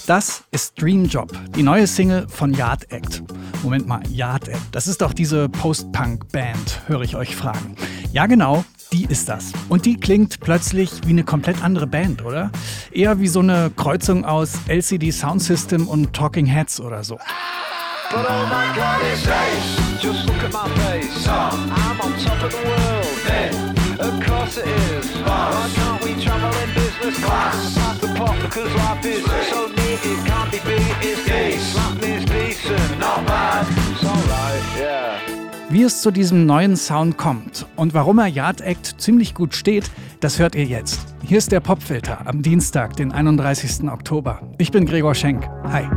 Das ist Dream Job, die neue Single von Yard Act. Moment mal, Yard Act, das ist doch diese Post-Punk-Band, höre ich euch fragen. Ja genau, die ist das. Und die klingt plötzlich wie eine komplett andere Band, oder? Eher wie so eine Kreuzung aus LCD Soundsystem und Talking Heads oder so. But oh my God, it's ace. Just look at my face. I'm on top of the world. Of course it is. Why can't we travel in business class? Pass the pot because life is so neat it can't be beat. It's decent. Slap me is decent. Not bad. It's alright, yeah. Wie es zu diesem neuen Sound kommt und warum er Yard Act ziemlich gut steht, das hört ihr jetzt. Hier ist der Popfilter am Dienstag, den 31. Oktober. Ich bin Gregor Schenk. Hi.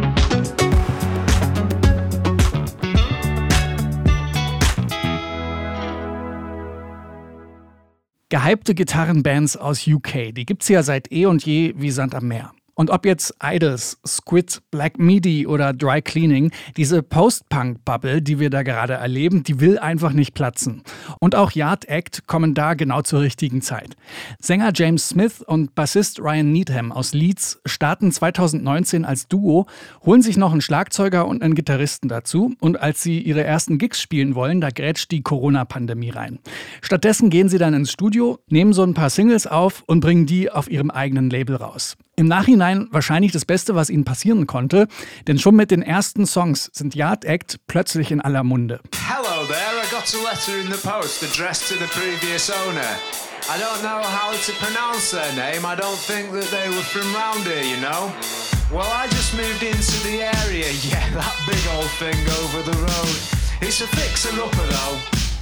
Gehypte Gitarrenbands aus UK, die gibt's ja seit eh und je wie Sand am Meer. Und ob jetzt Idols, Squid, Black Midi oder Dry Cleaning, diese Post-Punk-Bubble, die wir da gerade erleben, die will einfach nicht platzen. Und auch Yard Act kommen da genau zur richtigen Zeit. Sänger James Smith und Bassist Ryan Needham aus Leeds starten 2019 als Duo, holen sich noch einen Schlagzeuger und einen Gitarristen dazu. Und als sie ihre ersten Gigs spielen wollen, da grätscht die Corona-Pandemie rein. Stattdessen gehen sie dann ins Studio, nehmen so ein paar Singles auf und bringen die auf ihrem eigenen Label raus. Im Nachhinein wahrscheinlich das Beste, was ihnen passieren konnte, denn schon mit den ersten Songs sind Yard Act plötzlich in aller Munde. Hello there, I got a letter in the post addressed to the previous owner. I don't know how to pronounce their name, I don't think that they were from round here, you know. Well, I just moved into the area, yeah, that big old thing over the road. It's a fixer-upper though.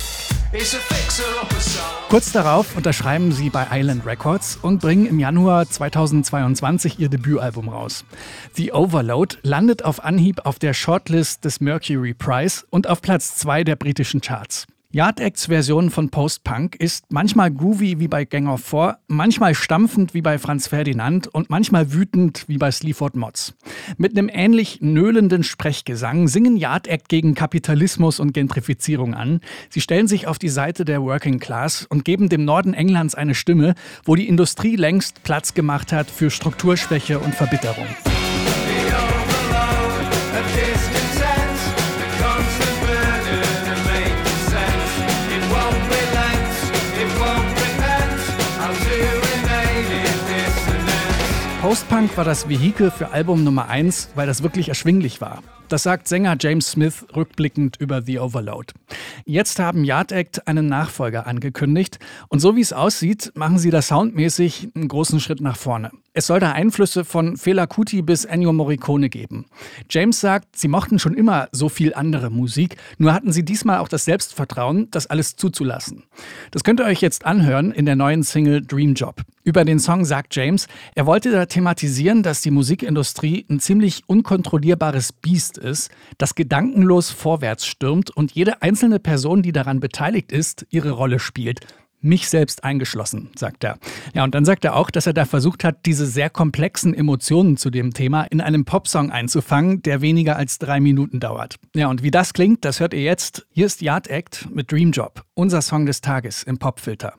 Kurz darauf unterschreiben sie bei Island Records und bringen im Januar 2022 ihr Debütalbum raus. The Overload landet auf Anhieb auf der Shortlist des Mercury Prize und auf Platz 2 der britischen Charts. Yard Acts Version von Post-Punk ist manchmal groovy wie bei Gang of Four, manchmal stampfend wie bei Franz Ferdinand und manchmal wütend wie bei Sleaford Mods. Mit einem ähnlich nöhlenden Sprechgesang singen Yard Act gegen Kapitalismus und Gentrifizierung an. Sie stellen sich auf die Seite der Working Class und geben dem Norden Englands eine Stimme, wo die Industrie längst Platz gemacht hat für Strukturschwäche und Verbitterung. Post-Punk war das Vehikel für Album Nummer 1, weil das wirklich erschwinglich war. Das sagt Sänger James Smith rückblickend über The Overload. Jetzt haben Yard Act einen Nachfolger angekündigt und so wie es aussieht, machen sie da soundmäßig einen großen Schritt nach vorne. Es soll da Einflüsse von Fela Kuti bis Ennio Morricone geben. James sagt, sie mochten schon immer so viel andere Musik, nur hatten sie diesmal auch das Selbstvertrauen, das alles zuzulassen. Das könnt ihr euch jetzt anhören in der neuen Single Dream Job. Über den Song sagt James, er wollte da thematisieren, dass die Musikindustrie ein ziemlich unkontrollierbares Biest ist, das gedankenlos vorwärts stürmt und jede einzelne Person, die daran beteiligt ist, ihre Rolle spielt. Mich selbst eingeschlossen, sagt er. Ja, und dann sagt er auch, dass er da versucht hat, diese sehr komplexen Emotionen zu dem Thema in einem Popsong einzufangen, der weniger als 3 Minuten dauert. Ja, und wie das klingt, das hört ihr jetzt. Hier ist Yard Act mit Dream Job, unser Song des Tages im Popfilter.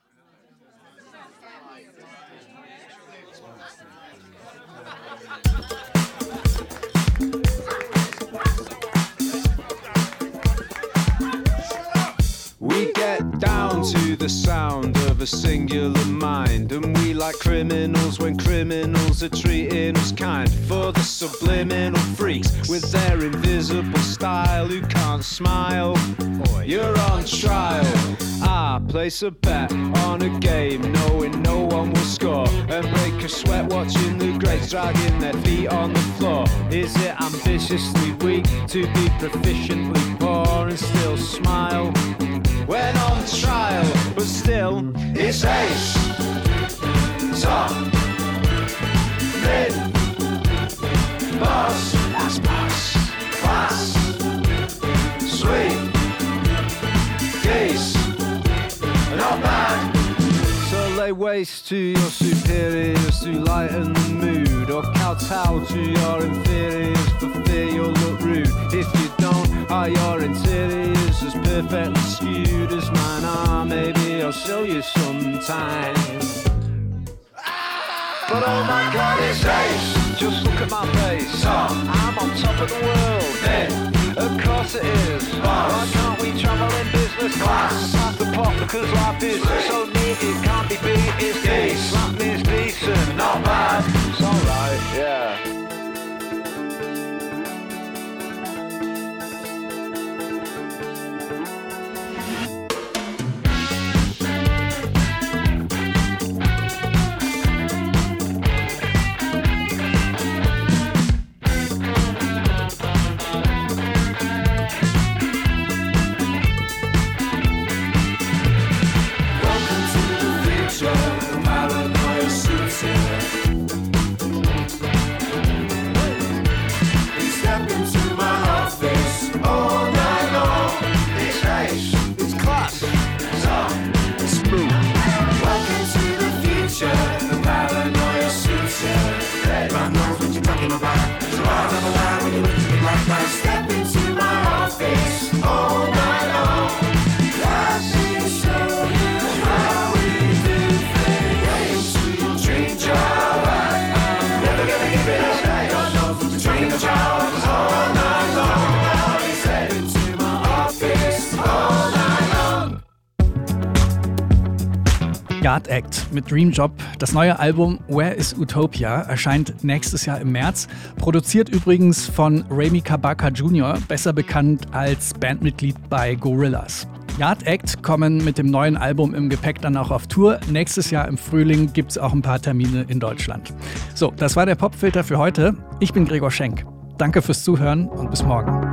We get down to the sound of a singular mind, and we like criminals when criminals are treating us kind. For the subliminal freaks with their invisible style who can't smile, you're on trial. I place a bet on a game knowing no one will score, and break a sweat watching the greats dragging their feet on the floor. Is it ambitiously weak to be proficiently poor and still smile when on trial? But still, it's ace, top, mid, boss, that's boss, class, sweet, geese, not bad. So lay waste to your superiors to lighten the mood, or kowtow to your inferiors for fear you'll look rude. If you don't, are your interiors as perfectly skewed as mine are? Maybe I'll show you sometime. But oh my God, it's ace. Just look at my face. I'm on top of the world. Of course it is. Why can't we travel in business class? Pass the pot because life is so neat. It can't be beat. It's decent. Slap me is decent. Not bad. It's alright. Yeah. Step into my office all night long. Let me show you how we do things. Sweet dream job. Never gonna give it up. God knows what the dream job is all night long. Step into my office all night long. Yard Act mit Dream Job. Das neue Album Where is Utopia erscheint nächstes Jahr im März. Produziert übrigens von Rami Kabaka Jr., besser bekannt als Bandmitglied bei Gorillaz. Yard Act kommen mit dem neuen Album im Gepäck dann auch auf Tour. Nächstes Jahr im Frühling gibt es auch ein paar Termine in Deutschland. So, das war der Popfilter für heute. Ich bin Gregor Schenk. Danke fürs Zuhören und bis morgen.